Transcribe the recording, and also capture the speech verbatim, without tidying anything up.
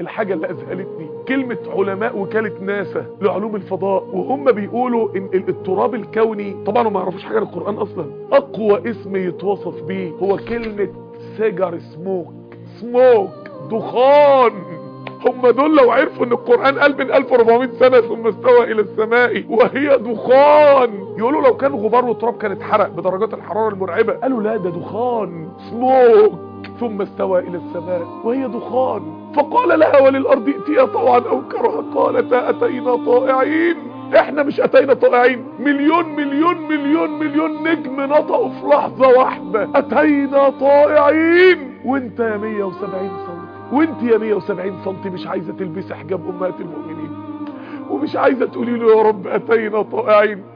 الحاجة اللي اذهلتني كلمة علماء وكالة ناسا لعلوم الفضاء وهم بيقولوا ان التراب الكوني، طبعا ما يعرفوش حاجة عن القرآن اصلا، اقوى اسم يتوصف بيه هو كلمة سيجار سموك. سموك، دخان. هم دول لو عرفوا ان القرآن قال من ألف وأربعمائة سنة ثم استوى الى السماء وهي دخان، يقولوا لو كان غبار وتراب كان اتحرق بدرجات الحرارة المرعبة. قالوا لا، ده دخان، سموك. ثم استوى الى السماء وهي دخان، فقال لها وللارض ائتيا طوعا او كرها قالتا اتينا طائعين. احنا مش اتينا طائعين، مليون مليون مليون مليون نجم نطقوا في لحظة واحدة اتينا طائعين. وانت يا مية وسبعين سنتي، وانت يا مية وسبعين سنتي مش عايزة تلبسي حجاب امهات المؤمنين، ومش عايزة تقولي له يا رب اتينا طائعين.